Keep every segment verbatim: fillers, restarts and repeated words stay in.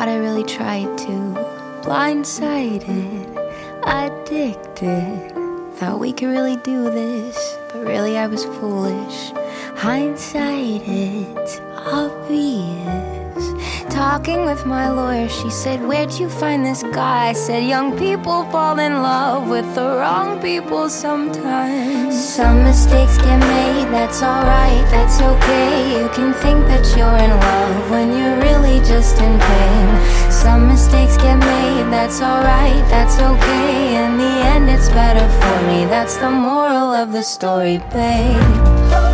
Thought I really tried to. Blindsided, addicted. Thought we could really do this, but really I was foolish. Hindsight, it's obvious. Talking with my lawyer, she said, where'd you find this guy? I said, young people fall in love with the wrong people sometimes. Some mistakes get made, that's alright, that's okay. You can think that you're in love when you're really just in pain. Some mistakes get made, that's alright, that's okay. In the end it's better for me, that's the moral of the story, babe.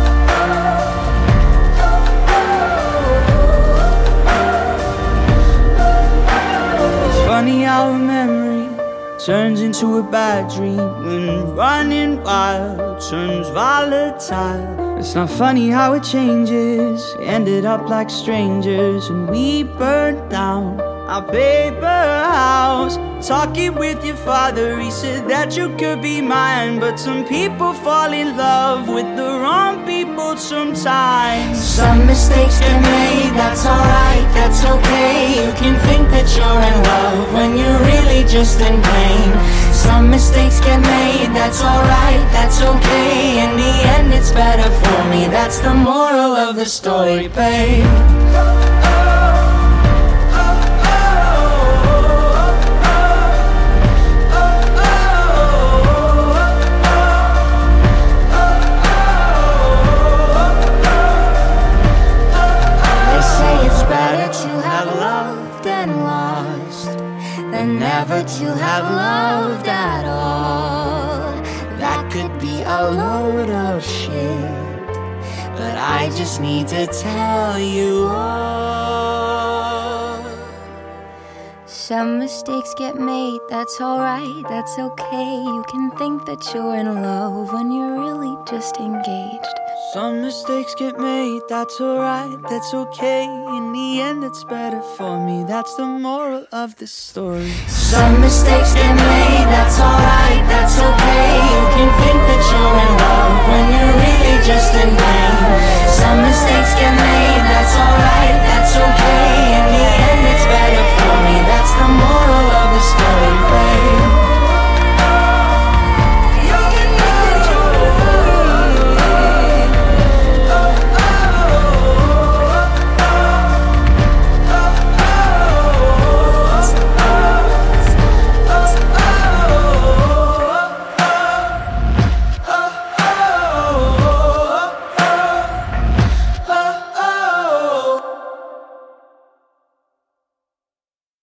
Funny how a memory turns into a bad dream when running wild turns volatile. It's not funny how it changes. Ended up like strangers and we burned down our paper house. Talking with your father, he said that you could be mine. But some people fall in love with the wrong people sometimes. Some mistakes get made, that's alright, that's okay. You can think that you're in love when you're really just in pain. Some mistakes get made, that's alright, that's okay. In the end it's better for me, that's the moral of the story, babe. Never to have loved at all. That could be a load of shit, but I just need to tell you all. Some mistakes get made, that's alright, that's okay. You can think that you're in love when you're really just engaged. Some mistakes get made, that's alright, that's okay. In the end it's better for me, that's the moral of the story. Some mistakes get made, that's alright, that's okay. You can think that you're in love when you're really just in pain. Some mistakes get made,